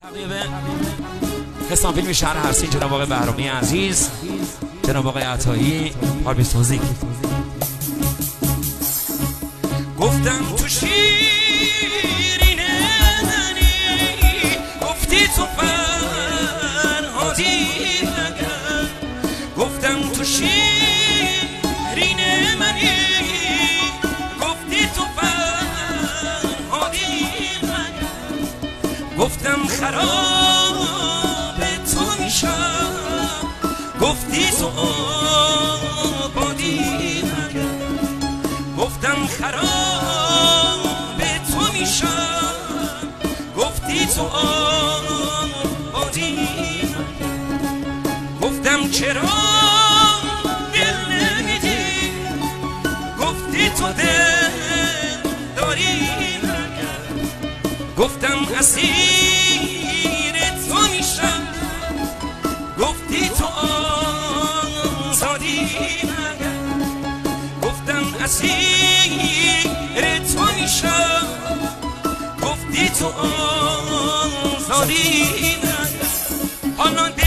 حسام فیلم شهر هرسین، جناب آقای بهرامی عزیز، جناب آقای عطایی، پارمیس توزیک. گفتم تو شیرین منی، گفتی تو فرهادی مگر. گفتم تو شیرین منی، گفتی تو فرهادی مگر. گفتم خراب تو میشم، گفتی تو آبادی مگر. گفتم خراب تو میشم، گفتی تو آبادی مگر. گفتم چرا دل نمیدی، گفتی تو دل داری مگر. گفتم اسیر تو میشم، گفتی تو آزادی مگر. گفتم اسیر تو میشم، گفتی تو آزادی مگر. حالا